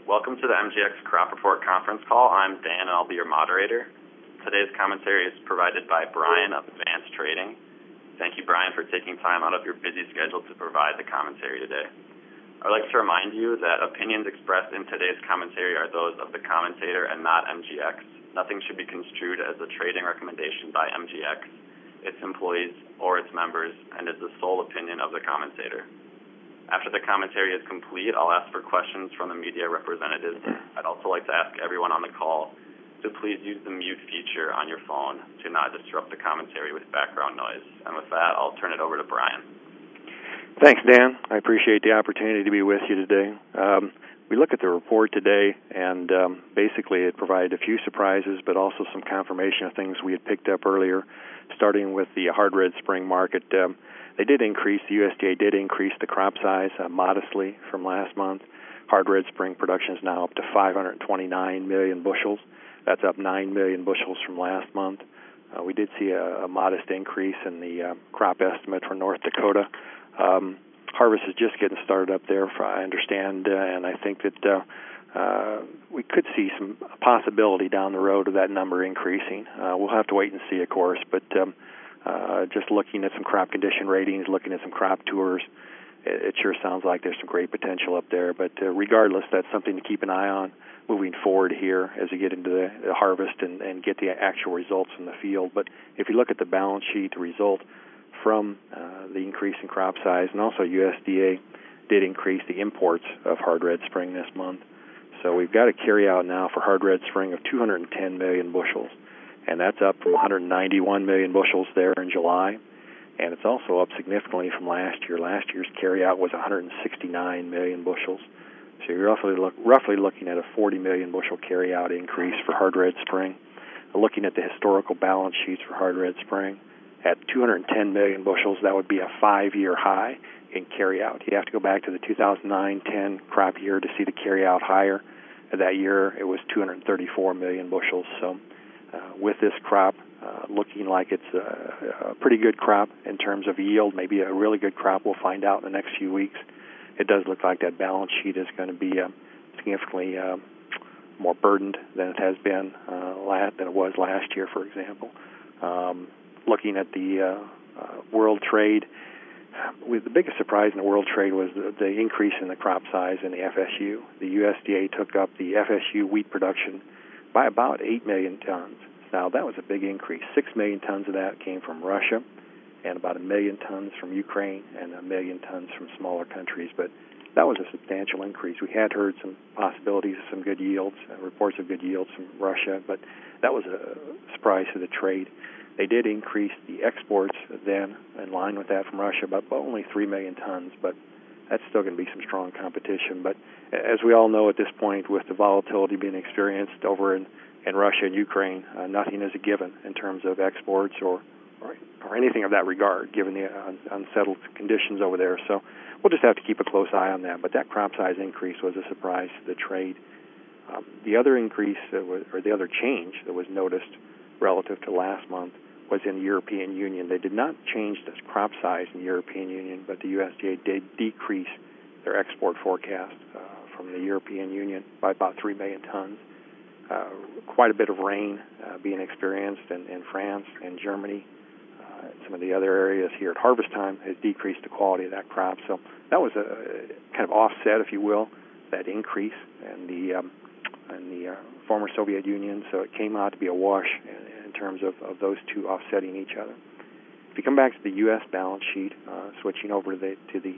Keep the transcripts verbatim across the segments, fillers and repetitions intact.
Welcome to the M G X Crop Report conference call. I'm Dan, and I'll be your moderator. Today's commentary is provided by Brian of Advanced Trading. Thank you, Brian, for taking time out of your busy schedule to provide the commentary today. I'd like to remind you that opinions expressed in today's commentary are those of the commentator and not M G X. Nothing should be construed as a trading recommendation by M G X, its employees, or its members, and is the sole opinion of the commentator. After the commentary is complete, I'll ask for questions from the media representatives. I'd also like to ask everyone on the call to please use the mute feature on your phone to not disrupt the commentary with background noise. And with that, I'll turn it over to Brian. Thanks, Dan. I appreciate the opportunity to be with you today. Um, we look at the report today, and um, basically it provided a few surprises, but also some confirmation of things we had picked up earlier, starting with the hard red spring market. Um, They did increase, the U S D A did increase the crop size uh, modestly from last month. Hard red spring production is now up to five hundred twenty-nine million bushels. That's up nine million bushels from last month. Uh, we did see a, a modest increase in the uh, crop estimate for North Dakota. Um, harvest is just getting started up there, for, I understand, uh, and I think that uh, uh, we could see some possibility down the road of that number increasing. Uh, we'll have to wait and see, of course, but um, Uh, just looking at some crop condition ratings, looking at some crop tours, it, it sure sounds like there's some great potential up there. But uh, regardless, that's something to keep an eye on moving forward here as we get into the, the harvest and, and get the actual results in the field. But if you look at the balance sheet, the result from uh, the increase in crop size, and also U S D A did increase the imports of hard red spring this month. So we've got a carry out now for hard red spring of two hundred ten million bushels. And that's up from one hundred ninety-one million bushels there in July. And it's also up significantly from last year. Last year's carryout was one hundred sixty-nine million bushels. So you're roughly, look, roughly looking at a forty million bushel carryout increase for hard red spring. Looking at the historical balance sheets for hard red spring, at two hundred ten million bushels, that would be a five-year high in carryout. You have to go back to the two thousand nine ten crop year to see the carryout higher. That year it was two hundred thirty-four million bushels. So Uh, with this crop uh, looking like it's a, a pretty good crop in terms of yield, maybe a really good crop, we'll find out in the next few weeks. It does look like that balance sheet is going to be uh, significantly uh, more burdened than it has been uh, last, than it was last year, for example. Um, looking at the uh, uh, world trade, with the biggest surprise in the world trade was the, the increase in the crop size in the F S U. The U S D A took up the F S U wheat production by about eight million tons. Now, that was a big increase. six million tons of that came from Russia, and about a million tons from Ukraine, and a million tons from smaller countries. But that was a substantial increase. We had heard some possibilities of some good yields, uh, reports of good yields from Russia, but that was a surprise to the trade. They did increase the exports then in line with that from Russia, but only three million tons, but that's still going to be some strong competition. But as we all know at this point, with the volatility being experienced over in, in Russia and Ukraine, uh, nothing is a given in terms of exports or, or, or anything of that regard, given the un, unsettled conditions over there. So we'll just have to keep a close eye on that. But that crop size increase was a surprise to the trade. Um, the other increase, that was, or the other change that was noticed relative to last month was in the European Union. They did not change the crop size in the European Union, but the U S D A did decrease their export forecast uh, from the European Union by about three million tons. Uh, quite a bit of rain uh, being experienced in, in France and Germany. Uh, and some of the other areas here at harvest time has decreased the quality of that crop. So that was a kind of offset, if you will, that increase in the, um, in the uh, former Soviet Union. So it came out to be a wash in, in terms of, of those two offsetting each other. If you come back to the U S balance sheet, uh, switching over to the, to the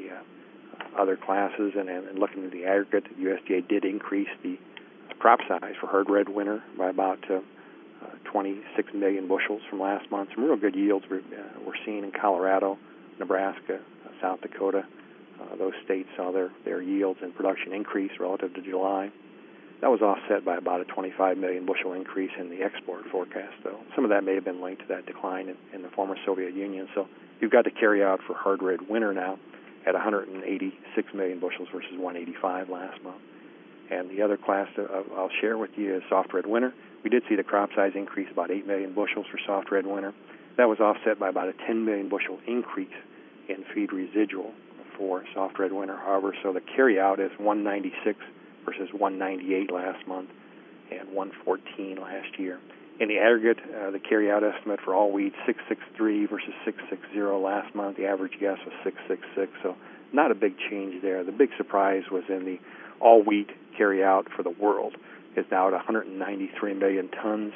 uh, other classes and, and looking at the aggregate, the U S D A did increase the crop size for hard red winter by about uh, uh, twenty-six million bushels from last month. Some real good yields we're, uh, we're seeing in Colorado, Nebraska, uh, South Dakota. Uh, those states saw their, their yields and production increase relative to July. That was offset by about a twenty-five million bushel increase in the export forecast, though. Some of that may have been linked to that decline in, in the former Soviet Union. So you've got to carry out for hard red winter now at one hundred eighty-six million bushels versus one hundred eighty-five last month. And the other class that I'll share with you is soft red winter. We did see the crop size increase about eight million bushels for soft red winter. That was offset by about a ten million bushel increase in feed residual for soft red winter. However, so the carryout is one hundred ninety-six versus one ninety-eight last month and one fourteen last year. In the aggregate, uh, the carryout estimate for all wheat, six sixty-three versus six sixty last month. The average guess was six sixty-six, so not a big change there. The big surprise was in the all wheat carryout for the world. It's now at one hundred ninety-three million tons.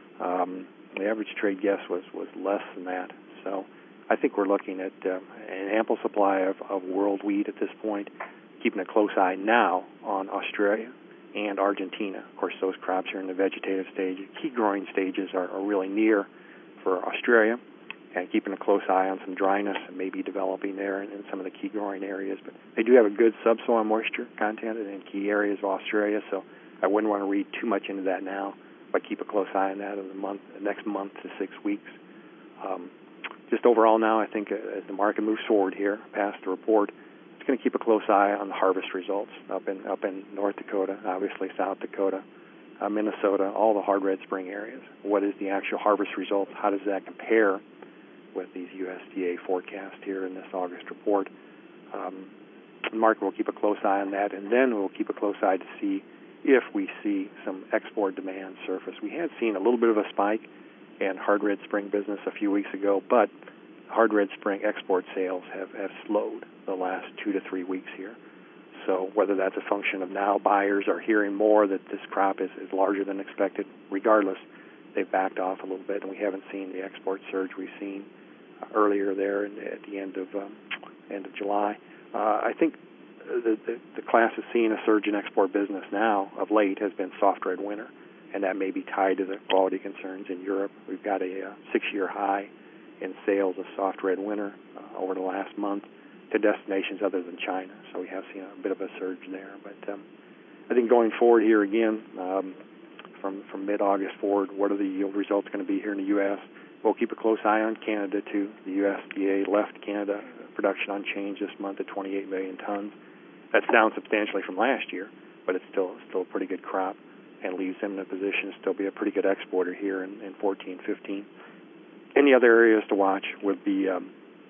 Um, the average trade guess was, was less than that. So I think we're looking at uh, an ample supply of, of world wheat at this point, keeping a close eye now on Australia and Argentina. Of course, those crops are in the vegetative stage. Key growing stages are, are really near for Australia, and keeping a close eye on some dryness and maybe developing there in, in some of the key growing areas. But they do have a good subsoil moisture content in key areas of Australia, so I wouldn't want to read too much into that now, but keep a close eye on that in the month, the next month to six weeks. Um, just overall now, I think uh, as the market moves forward here past the report, it's going to keep a close eye on the harvest results up in up in North Dakota, obviously South Dakota, uh, Minnesota, all the hard red spring areas. What is the actual harvest results? How does that compare with these U S D A forecasts here in this August report? Um, the market will keep a close eye on that, and then we'll keep a close eye to see if we see some export demand surface. We had seen a little bit of a spike in hard red spring business a few weeks ago, but hard red spring export sales have, have slowed the last two to three weeks here. So whether that's a function of now buyers are hearing more that this crop is, is larger than expected, regardless, they've backed off a little bit, and we haven't seen the export surge we've seen uh, earlier there in, at the end of um, end of July. Uh, I think the, the, the class has seen a surge in export business now of late has been soft red winter, and that may be tied to the quality concerns in Europe. We've got a uh, six-year high in sales of soft red winter uh, over the last month to destinations other than China. So we have seen a bit of a surge there. But um, I think going forward here again, um, from, from mid-August forward, what are the yield results going to be here in the U S? We'll keep a close eye on Canada, too. The U S D A left Canada production unchanged this month at twenty-eight million tons. That's down substantially from last year, but it's still still a pretty good crop and leaves them in a position to still be a pretty good exporter here in, in fourteen fifteen. Any other areas to watch would be um,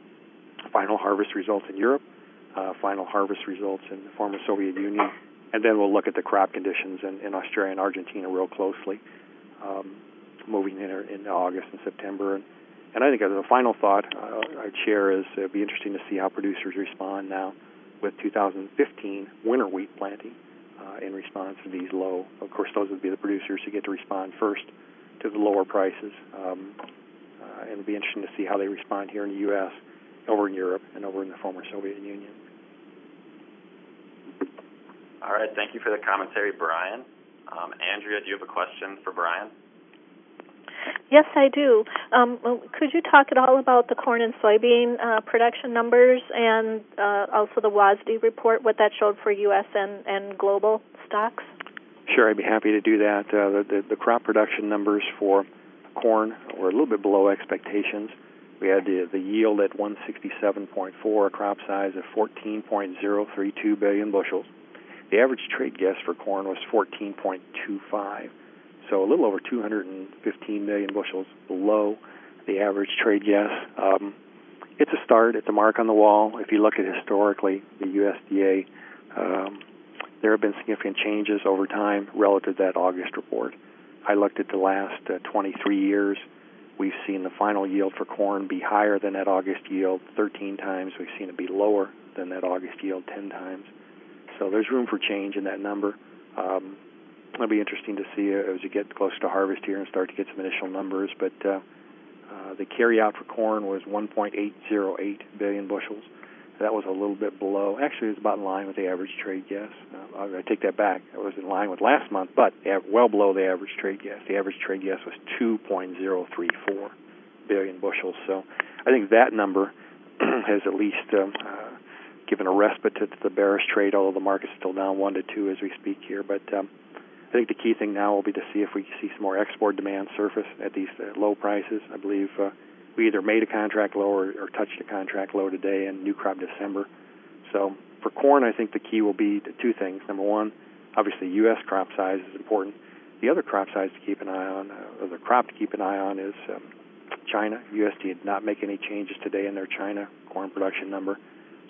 final harvest results in Europe, uh, final harvest results in the former Soviet Union, and then we'll look at the crop conditions in, in Australia and Argentina real closely, um, moving in, in August and September. And, and I think as a final thought uh, I'd share is it would be interesting to see how producers respond now with two thousand fifteen winter wheat planting uh, in response to these low. Of course, those would be the producers who get to respond first to the lower prices. Um, Uh, and it'll be interesting to see how they respond here in the U S, over in Europe, and over in the former Soviet Union. All right, thank you for the commentary, Brian. Um, Andrea, do you have a question for Brian? Yes, I do. Um, could you talk at all about the corn and soybean uh, production numbers and uh, also the W A S D report, what that showed for U S and, and global stocks? Sure, I'd be happy to do that. Uh, the, the, the crop production numbers for corn were a little bit below expectations. We had the, the yield at one sixty-seven point four, a crop size of fourteen point zero three two billion bushels. The average trade guess for corn was fourteen point two five, so a little over two hundred fifteen million bushels below the average trade guess. Um, it's a start. It's a mark on the wall. If you look at historically, the U S D A, um, there have been significant changes over time relative to that August report. I looked at the last uh, twenty-three years. We've seen the final yield for corn be higher than that August yield thirteen times. We've seen it be lower than that August yield ten times. So there's room for change in that number. Um, it'll be interesting to see uh, as you get close to harvest here and start to get some initial numbers. But uh, uh, the carryout for corn was one point eight zero eight billion bushels. That was a little bit below. Actually, it was about in line with the average trade guess. Uh, I take that back. It was in line with last month, but well below the average trade guess. The average trade guess was two point zero three four billion bushels. So I think that number has at least um, uh, given a respite to the bearish trade, although the market's still down one to two as we speak here. But um, I think the key thing now will be to see if we see some more export demand surface at these uh, low prices. I believe uh, we either made a contract low or, or touched a contract low today in new crop December. So for corn, I think the key will be to two things. Number one, obviously U S crop size is important. The other crop size to keep an eye on, uh, or the crop to keep an eye on, is um, China. U S D A did not make any changes today in their China corn production number.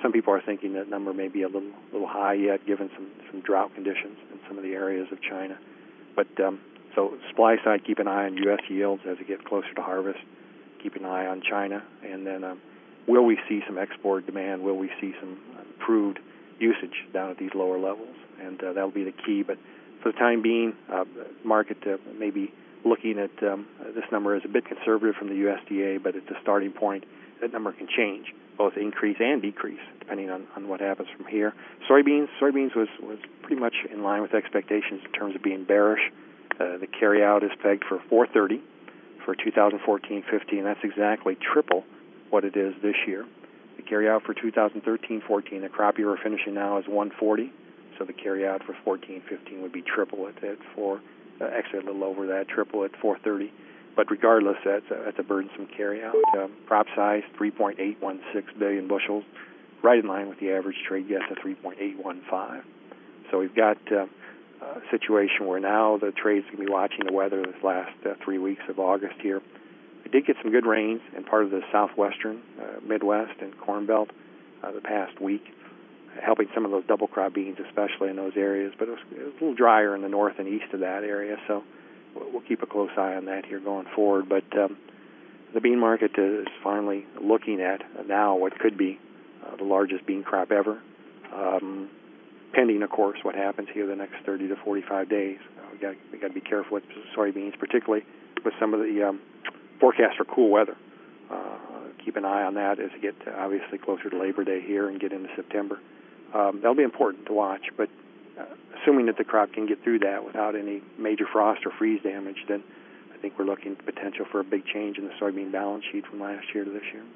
some people are thinking that number may be a little little high yet, given some, some drought conditions in some of the areas of China. But um, so supply side, keep an eye on U S yields as we get closer to harvest. Keep an eye on China, and then um, will we see some export demand? Will we see some improved usage down at these lower levels? And uh, that'll be the key. But for the time being, uh, market uh, may be looking at um, this number as a bit conservative from the U S D A, but it's a starting point. That number can change, both increase and decrease, depending on, on what happens from here. Soybeans, soybeans was, was pretty much in line with expectations in terms of being bearish. Uh, the carryout is pegged for four thirty for two thousand fourteen fifteen. That's exactly triple what it is this year. The carryout for two thousand thirteen fourteen, the crop year we're finishing now, is one forty. So the carryout for fourteen fifteen would be triple at, at four, uh, actually a little over that, triple at four thirty. But regardless, that's a, that's a burdensome carryout. Um, crop size, three point eight one six billion bushels, right in line with the average trade guess of three point eight one five. So we've got uh, a situation where now the trade's going to be watching the weather this last uh, three weeks of August here. We did get some good rains in part of the southwestern, uh, Midwest, and Corn Belt uh, the past week, helping some of those double crop beans, especially in those areas. But it was, it was a little drier in the north and east of that area, so we'll keep a close eye on that here going forward. But um, the bean market is finally looking at now what could be uh, the largest bean crop ever, um, pending, of course, what happens here the next thirty to forty-five days. Uh, we got we got to be careful with soybeans, particularly with some of the um, forecasts for cool weather. Uh, keep an eye on that as we get uh, obviously closer to Labor Day here and get into September. Um, that'll be important to watch, but uh, assuming that the crop can get through that without any major frost or freeze damage, then I think we're looking at potential for a big change in the soybean balance sheet from last year to this year.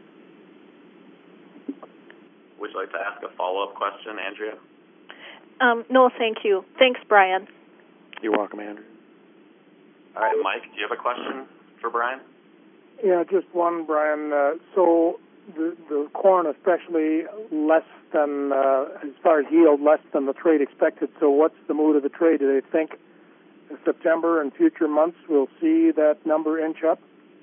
Would you like to ask a follow-up question, Andrea? Um, no, thank you. Thanks, Brian. You're welcome, Andrew. All right, Mike, do you have a question for Brian? Yeah, just one, Brian. Uh, so the the corn, especially less than, uh, as far as yield, less than the trade expected. So what's the mood of the trade? Do they think in September and future months we'll see that number inch up?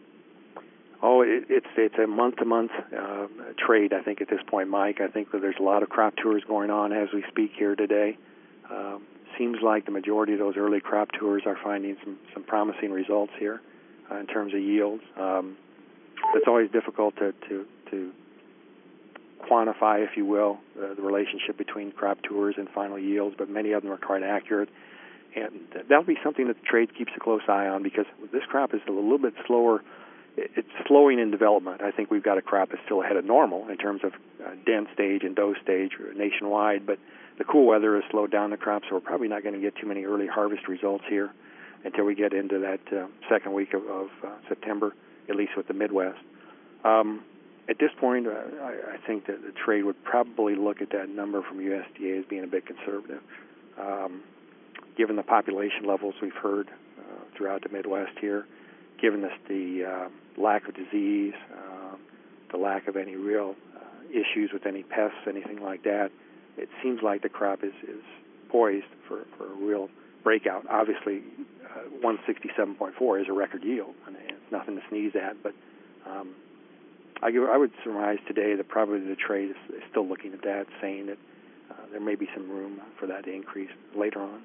Oh, it, it's it's a month-to-month uh, trade, I think, at this point, Mike. I think that there's a lot of crop tours going on as we speak here today. Um, seems like the majority of those early crop tours are finding some, some promising results here uh, in terms of yields. Um, it's always difficult to, to, to quantify, if you will, uh, the relationship between crop tours and final yields, but many of them are quite accurate. And that'll be something that the trade keeps a close eye on, because this crop is a little bit slower. It's slowing in development. I think we've got a crop that's still ahead of normal in terms of uh, dense stage and dough stage nationwide, but the cool weather has slowed down the crop, so we're probably not going to get too many early harvest results here until we get into that uh, second week of, of uh, September, at least with the Midwest. Um, at this point, uh, I, I think that the trade would probably look at that number from U S D A as being a bit conservative. Um, given the population levels we've heard uh, throughout the Midwest here, given this, the uh, lack of disease, uh, the lack of any real uh, issues with any pests, anything like that, it seems like the crop is, is poised for, for a real breakout. Obviously, uh, one sixty-seven point four is a record yield. I mean, it's nothing to sneeze at, but um, I, I would surmise today that probably the trade is, is still looking at that, saying that uh, there may be some room for that to increase later on.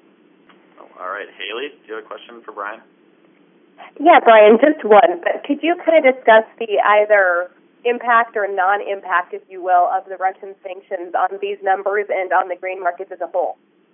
Oh, all right. Haley, do you have a question for Brian? Yeah, Brian, just one. But could you kind of discuss the either impact or non-impact, if you will, of the Russian sanctions on these numbers and on the grain markets as a whole?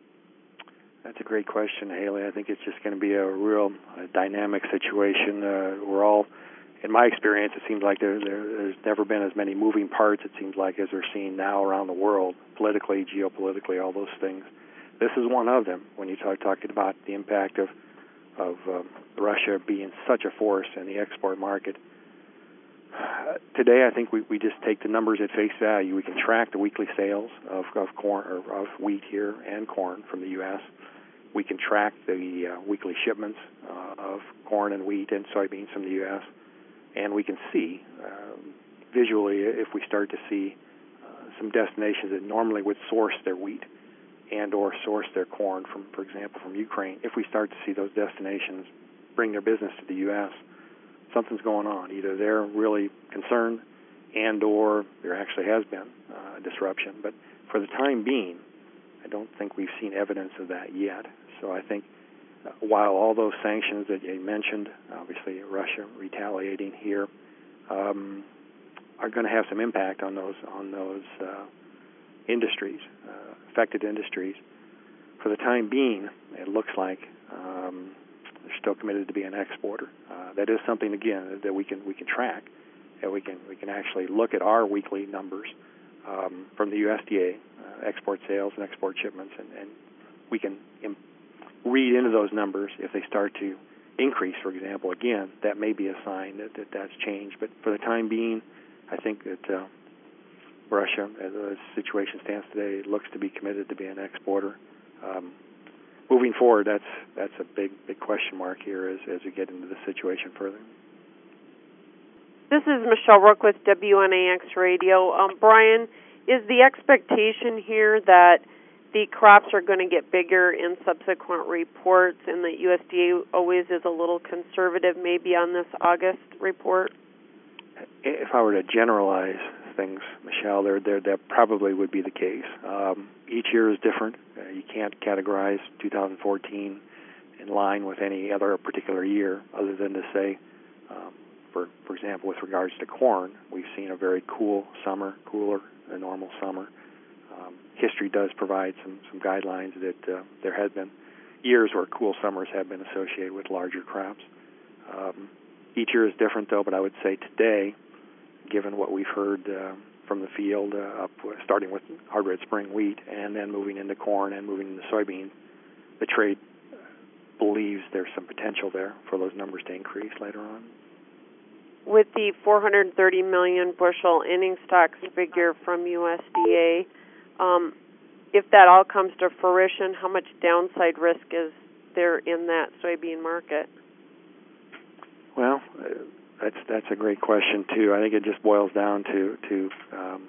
That's a great question, Haley. I think it's just going to be a real uh, dynamic situation. Uh, we're all, in my experience, it seems like there, there, there's never been as many moving parts, it seems like, as we're seeing now around the world, politically, geopolitically, all those things. This is one of them, when you start talking about the impact of, of um, Russia being such a force in the export market. Uh, today, I think we, we just take the numbers at face value. We can track the weekly sales of, of corn or of wheat here and corn from the U S We can track the uh, weekly shipments uh, of corn and wheat and soybeans from the U S And we can see uh, visually, if we start to see uh, some destinations that normally would source their wheat and or source their corn from, for example, from Ukraine, if we start to see those destinations bring their business to the U S, something's going on. Either they're really concerned and or there actually has been uh, disruption. But for the time being, I don't think we've seen evidence of that yet. So I think uh, while all those sanctions that you mentioned, obviously Russia retaliating here, um, are going to have some impact on those on those uh, industries, uh, affected industries. For the time being, it looks like um, they're still committed to be an exporter. Uh, that is something, again, that we can we can track, and we can we can actually look at our weekly numbers um, from the U S D A, uh, export sales and export shipments, and, and we can im- read into those numbers if they start to increase, for example. Again, that may be a sign that, that that's changed. But for the time being, I think that uh, Russia, as the situation stands today, looks to be committed to be an exporter. Um, moving forward, that's that's a big big question mark here as, as we get into the situation further. This is Michelle Rook with W N A X Radio. Um, Brian, is the expectation here that the crops are going to get bigger in subsequent reports, and the U S D A always is a little conservative maybe on this August report? If I were to generalize things, Michelle, there, there that probably would be the case. Um, each year is different. Uh, you can't categorize two thousand fourteen in line with any other particular year, other than to say, um, for for example, with regards to corn, we've seen a very cool summer, cooler than normal summer. Um, history does provide some some guidelines that uh, there has been years where cool summers have been associated with larger crops. Um, each year is different, though, but I would say today, given what we've heard uh, from the field, uh, up starting with hard red spring wheat and then moving into corn and moving into soybean, the trade believes there's some potential there for those numbers to increase later on. With the four hundred thirty million bushel ending stocks figure from U S D A, um, if that all comes to fruition, how much downside risk is there in that soybean market? Well, uh, that's that's a great question too. I think it just boils down to to um,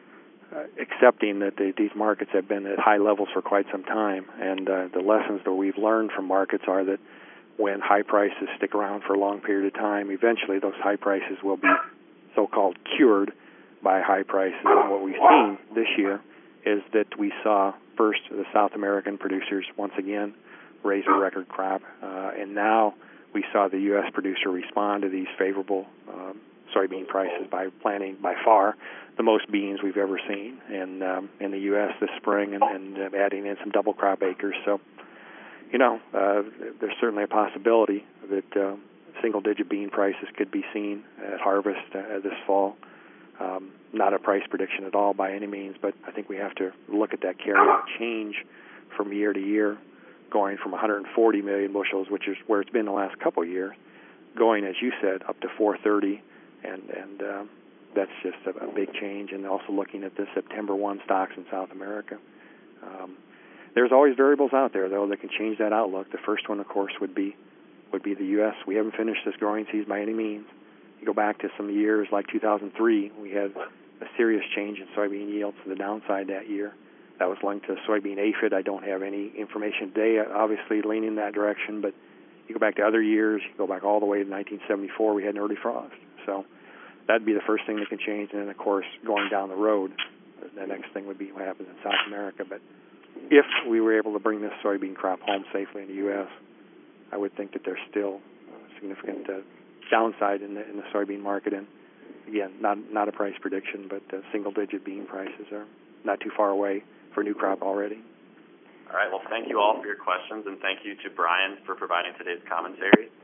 uh, accepting that the, these markets have been at high levels for quite some time, and uh, the lessons that we've learned from markets are that when high prices stick around for a long period of time, eventually those high prices will be so-called cured by high prices. And what we've seen this year is that we saw first the South American producers once again raise a record crop, uh, and now we saw the U S producer respond to these favorable um, soybean prices by planting by far the most beans we've ever seen in um, in the U S this spring, and, and uh, adding in some double crop acres. So, you know, uh, there's certainly a possibility that uh, single-digit bean prices could be seen at harvest uh, this fall. Um, not a price prediction at all by any means, but I think we have to look at that carryout change from year to year, going from one hundred forty million bushels, which is where it's been the last couple of years, going, as you said, up to four hundred thirty, and and uh, that's just a, a big change. And also looking at the September first stocks in South America. Um, there's always variables out there, though, that can change that outlook. The first one, of course, would be would be the U S We haven't finished this growing season by any means. You go back to some years like two thousand three, we had a serious change in soybean yields to the downside that year. That was linked to soybean aphid. I don't have any information today, obviously, leaning in that direction, but you go back to other years, you go back all the way to nineteen seventy-four, we had an early frost. So that'd be the first thing that can change. And then, of course, going down the road, the next thing would be what happens in South America. But if we were able to bring this soybean crop home safely in the U S, I would think that there's still a significant uh, downside in the, in the soybean market. And, again, not not a price prediction, but uh, single-digit bean prices are not too far away for new crop already. All right. Well, thank you all for your questions, and thank you to Brian for providing today's commentary.